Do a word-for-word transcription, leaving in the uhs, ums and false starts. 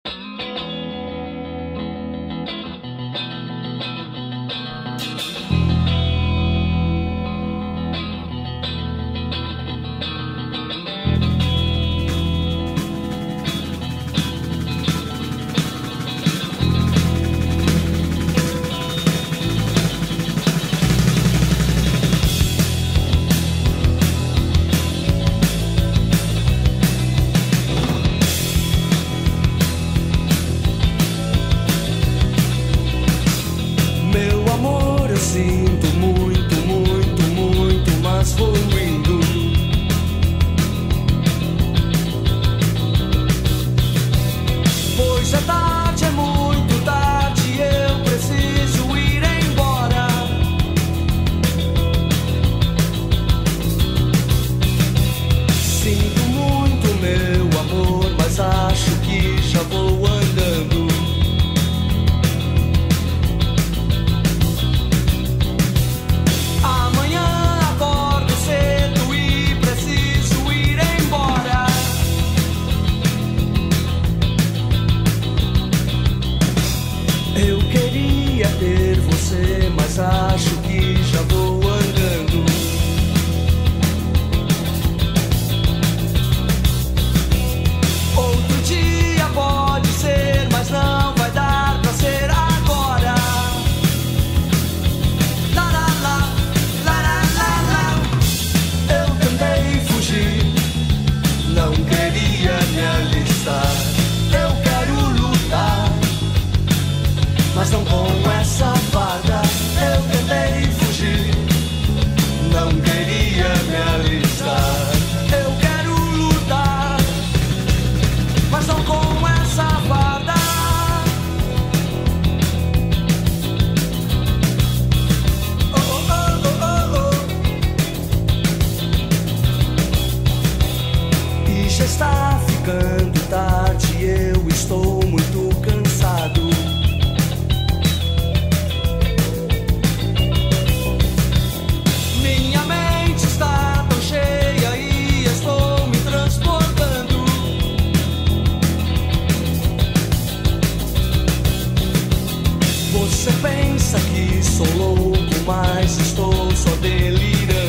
Sinto muito, muito, muito, mas vou indo. Pois é tarde, é muito tarde, eu preciso ir embora. Sinto muito, meu amor, mas acho que já vou andando. Eu queria ter você, mas acho que já vou andando. Outro dia pode ser, mas não vai dar pra ser agora. Lá, lá, lá, lá, lá, lá, lá. Eu tentei fugir, não queria me alistar. Eu quero lutar, mas não com essa farda. Eu tentei fugir, não queria me alistar. Eu quero lutar, mas não com essa farda. Oh, oh, oh, oh, oh. E já está ficando tarde, eu estou muito cansado. Você pensa que sou louco, mas estou só delirando.